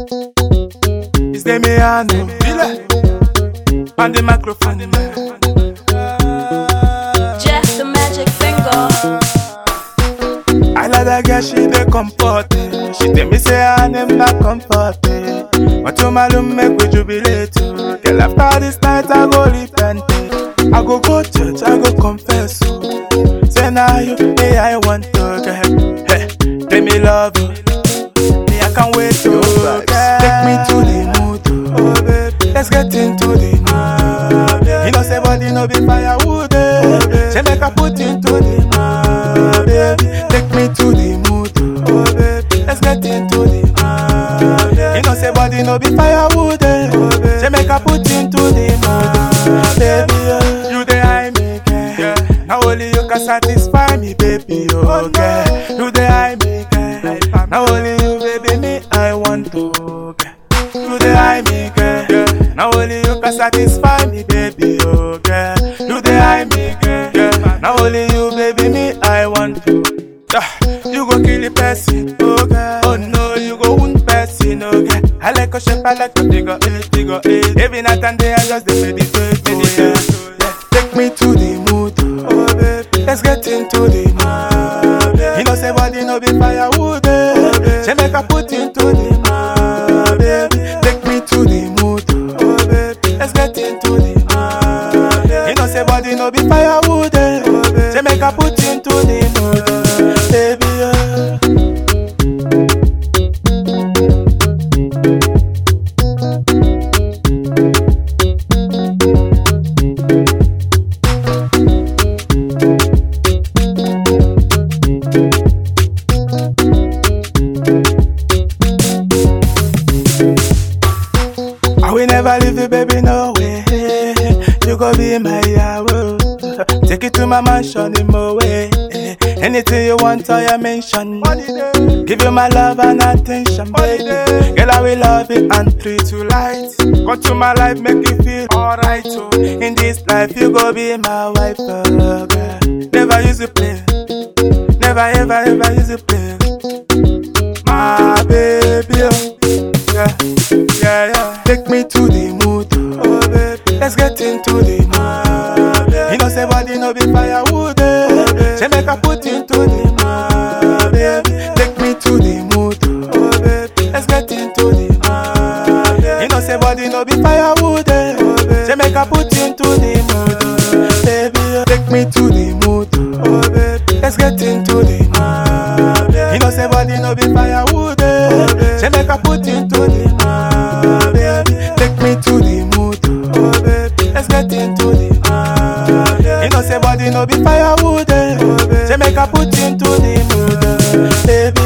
It's Demiano, on the microphone. Jeff the Magic Finger. I like that girl, she dey comforted. She tell me say her name not comforted. But to my room make we jubilate. Girl, after this night I go repent. I go church, I go confess. Say now you, hey, I want to get. Hey, give me love. Me, I can't wait to get. Take me to the mood. Oh, baby, let's get into the mood. You know, say body no be firewood. Say make I put into the mood. Baby, take me to the mood. Oh, baby, let's get into the mood. You know, say body no be firewood. Say make I put into the mood. Baby, you dey eye me, girl. Now only you can satisfy me, baby, oh girl. You dey eye me, girl. Now only you, baby, me I want to, girl. You dey eye me, girl. Now only you can satisfy me, baby, oh girl. You dey eye me, girl. Now only you, baby, me I want to. You go kill the person, oh girl. Oh no, you go wound person, oh girl. I like a shape, I like a figure eight. Every night and day I just dey meditate, oh yeah. Take me to the mood, oh baby. Let's get into the mood. You know say body no be firewood, say make I put into the mood, baby. Take me to the mood, oh baby. Let's get into the mood. You know say body no be firewood, say make I put into the mood, baby. I will never leave you, baby, no way. You go be my yahoo. Take it to my mansion in my way. Anything you want, I mention. Give you my love and attention, baby. Girl, I will love you and treat you right. Come to my life, make you feel alright. So in this life, you go be my wife, oh, girl. Never use to play. Never ever use to play. My baby, oh. Yeah. Take me to the mood, oh baby. Let's get into the mood. You know say body no be firewood, say make I put into the mood, baby. Take me to the mood, oh baby. Let's get into the mood. You know say body no be firewood, say make I put into the mood, baby. Take me to the mood, oh baby. Let's get into the mood. You know say body no be firewood, say make I put into the mood, baby. Take me to the mood, oh baby. Let's get into the mood. You know say body no be firewood, say make I put into the mood, baby.